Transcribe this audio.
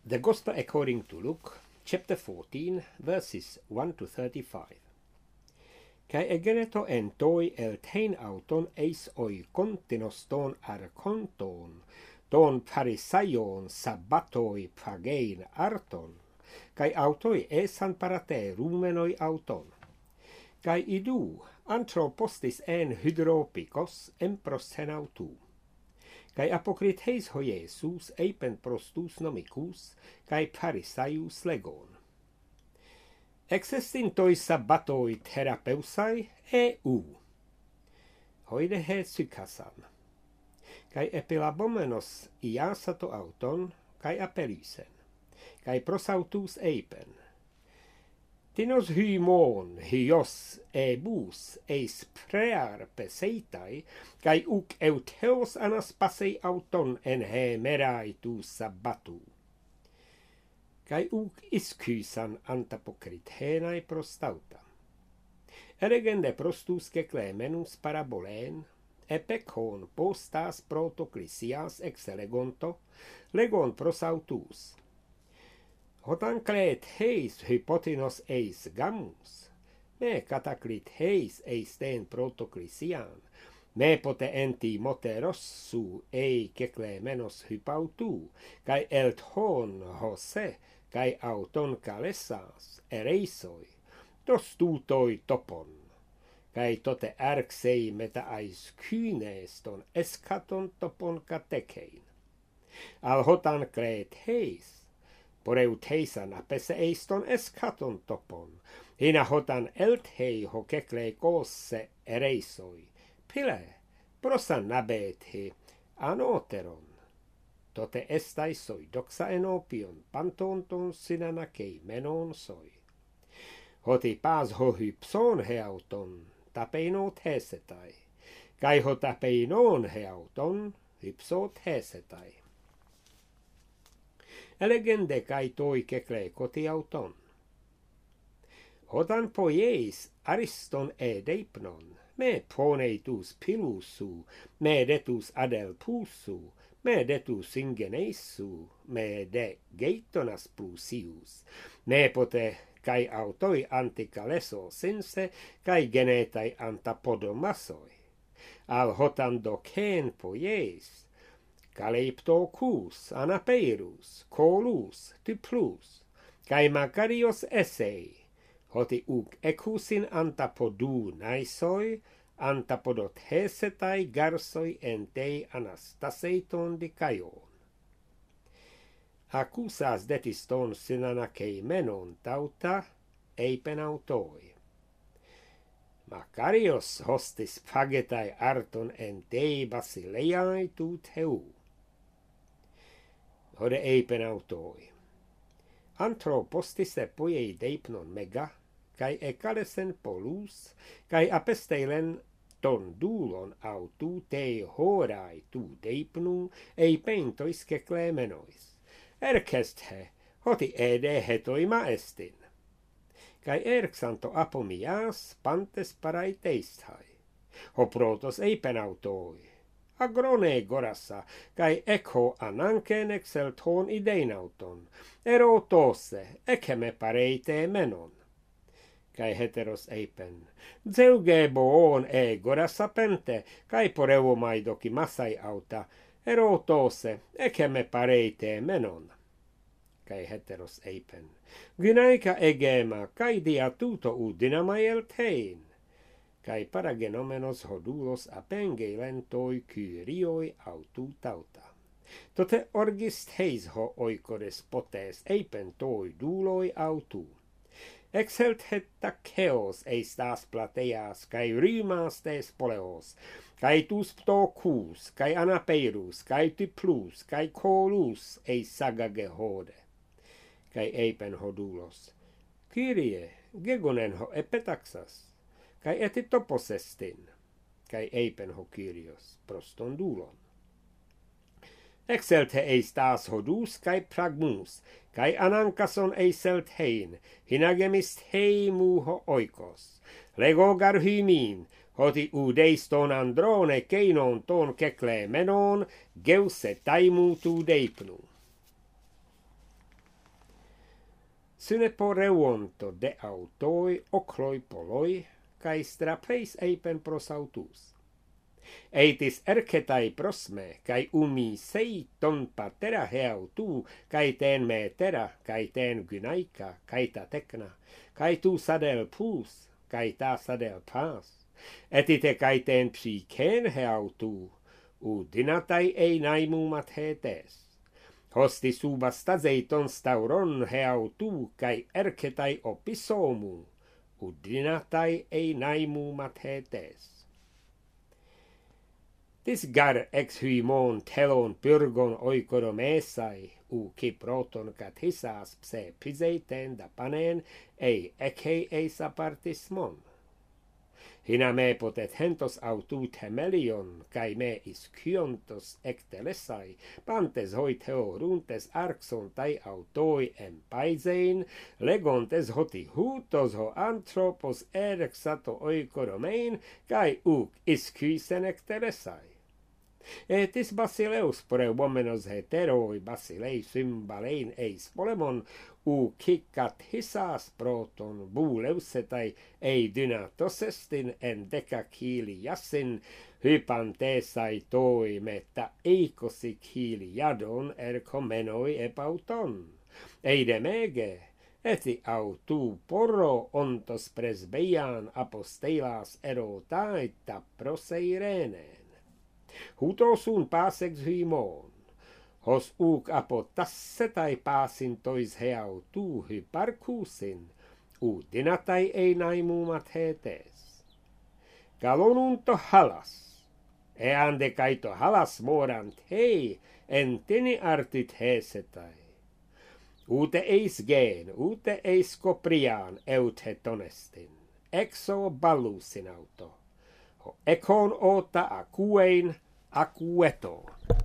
The Gospel according to Luke, chapter 14, verses 1 to 35. Kai egeneto en toi eltein auton eis oikontinos ton arkonton, ton parisaion sabbatoi pagein arton, kai autoi esan parate rumenoi auton. Kai idu anthropostis en hydropikos empros hen autu. Kai apokritheis ho Iesus eipen prostus nomicus, kai parisaius legon. Existintoi sabbatoi therapeusai hoide he sykasan. Kai epilabomenos iasato auton, kai apelisen. Kai prosautus eipen. Tinos hymon, hyos ebus, eis prear peseitai, kai uk eutheos anas pasei auton en he merai tu sabbatu. Kai uk iskysan antapokrithenai prostauta. Eregende prostus keklemenus paraboleen, epekon postas protoklisias exelegonto, legon prosautus. Hotan kleet heis hypotinos eis gamus, me kataklit heis eis teen protoklisian, me pote enti moterossu ei keklemenos hypautu, kai elt hon hose, kai auton kalessas, ereisoi, tostutoi topon, kai tote ärksei meta ais kyneeston eskaton topon katekein. Al hotan kleet heis, poreut heisan apese eiston eskaton topon, hina hotan elthei ho keklei koosse ereisoi, pile, prosan nabeethi anoteron. Tote estaisoi doxa enopion pantonton sinanakei menon soi. Hoti paas ho hypson heauton, tapeinot hesetai, kai ho tapeinon heauton, hypsot hesetai. Elegende kai toi keklei kotiauton. Hotan poieis ariston edeipnon, me poneitus pilusu, me detus adelpusu, me detus ingeneissu, me de geitonas plusius, me pote kai autoi antikaleso sinse, kai genetai antapodomasoi. Al hotan dokeen poieis, Kaleiptokus, anapeirus, kolus, typlus, kai makarios esei, hoti uk ekusin antapodu naisoi, antapodot hesetai garsoi entei anastaseiton dikaion. Akusas detiston sinanakei menon tauta, eipen autoi. Makarios hostis pagetai arton entei basileiai tut heu. Hode eipen autoi. Anthropostise poiei deipnon mega, kai ekalesen polus, kai apesteilen ton dulon autu tei horai tu deipnu, eipentois keklemenois. Erkest he, hoti ede hetoi maestin. Kai erksanto apomias pantes paraiteistai. Ho protos eipen autoi. Agrone gorassa, kai ekho ananken exelton ideinauton, ero tosse, ekeme pareite menon. Kai heteros eipen, zeuge boon gorassa pente, kai poreu maidoki masai auta, ero tosse, ekeme pareite menon. Kai heteros eipen, gynaika egema, kai dia tuto udinamai eltein. Kai paragenomenos hodulos apengeilen toi kyrioi autu tauta. Tote orgist heis ho oikores potes eipen toi duloi autu. Exelt hetta keos eistas plateas, kai rymas tes poleos, kai tus ptokus, kai anapeirus, kai typlus, kai kolus eis sagage hode. Kai eipen hodulos. Kyrie, gegonen ho epetaxas. Kai etitoposestin, kai eipen ho Kyrios proston dulon. Exelt he eis taas hodus, kai pragmus, kai anankason eiselt hein, hinagemist heimu ho oikos. Lego garhymin, hoti udeiston androne keinon ton kekle menon, geuse taimu tu deipnu. Syne poreuonto de autoi ocloi poloi, cae strapeis eipen pros autus. Eitis ercetai prosme, cae sei ton patera he autu, cae ten metera, cae ten gynaica, cae ta tecna, cae tu sadel pus, cae ta sadel pas, etite cae ten psychen he autu, dinatai ei naimumat hetes. Hosti subastazei ton stauron he autu, cae ercetai opisomu, dinatai ei naimumat hetes. Tis gar ex huimon telon pyrgon oikoromesai, proton kathysas pse piseiten da panen, ecei eis apartismon. Hina me potet hentos autu temelion, cae me isciontos ectelesai, pantes hoi teoruntes arxon tai autoi empaisein, legontes hoti hutos ho anthropos erexato oikoromein, cae iscuisen ectelesai. Etis basileus preuomenos heteroi basilei symbalein eis polemon, cicat hysas proton buleusetai dynatos estin en decachiliasin, hypantesai toi meta eicosiciliadon ercomenoi epauton, eidemege, eti autu porro ontos presbeian apostelas erotaita proseirenen. Hutosun pasex huimon, hos apotassetai pasin tois heautu hyparkusin, dinatai ei naimumat hetes. Galonunto halas, eande caito halas morant hei, entini artit hesetai. Ute eis gen, ute eis coprian eut hetonestin, exo ballusin auto. Ekon ota akuein akueto.